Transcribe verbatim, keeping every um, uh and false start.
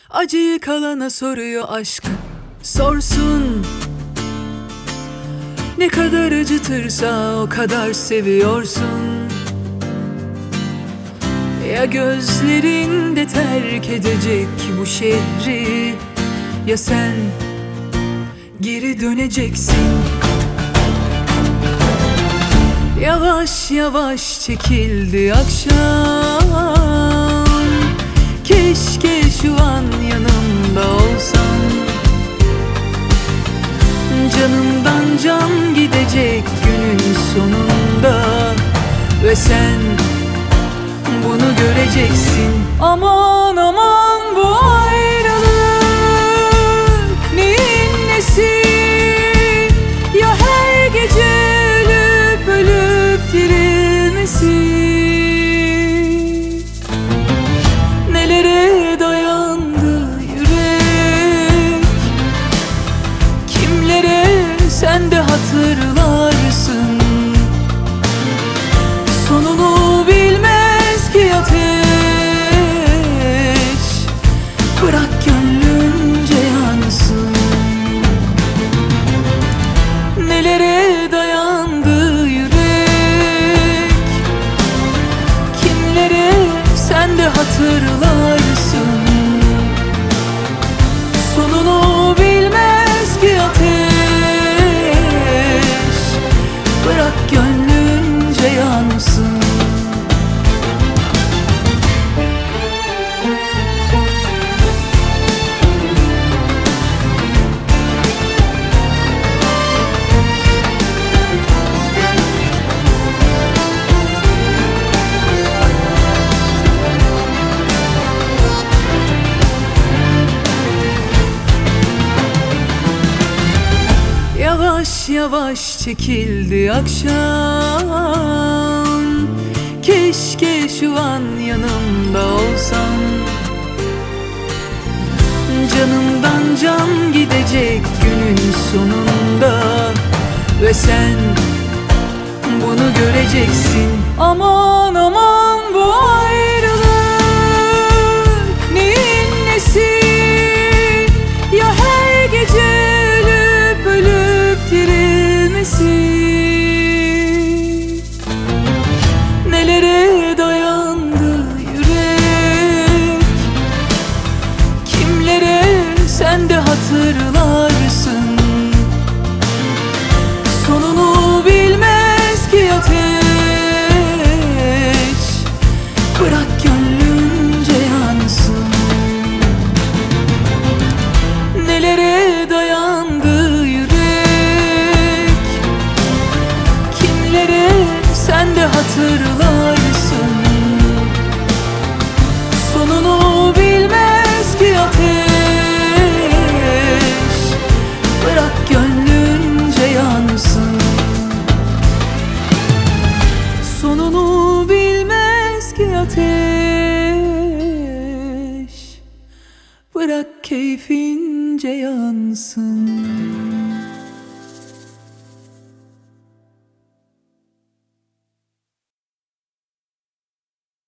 Acıyı kalana soruyor aşk, sorsun. Ne kadar acıtırsa o kadar seviyorsun. Ya gözlerinde terk edecek bu şehri, ya sen geri döneceksin. Yavaş yavaş çekildi akşam. Keşke şu an yanımda olsan. Canımdan can gidecek günün sonunda, ve sen bunu göreceksin. Aman aman bu ayrılık neyin nesi? Ya her gece ölüp ölüp dirilmesi? Nelere dayandı yürek, kimlere sen de hatırlarsın. Sonunu bilmez ki ateş, bırak gönlünce yansın. Nelere dayandı yürek, kimlere sen de hatırlarsın. Sonunu bilmez ki ateş, bırak gönlünce yansın. Yavaş yavaş çekildi akşam. Keşke şu an yanımda olsan. Canımdan can gidecek günün sonunda, ve sen bunu göreceksin. Aman aman bu ayrılık neyin nesi? Ya her gece ölüp ölüp dirilmesi? Nelere dayandı yürek, kimlere sen de hatırlarsın. Sonunu bilmez ki ateş, bırak gönlünce yansın. Nelere dayandı yürek, kimlere sen de hatırlarsın. Sonunu bilmez ki ateş, bırak gönlünce yansın. Sonunu bilmez ki ateş, bırak keyfince yansın.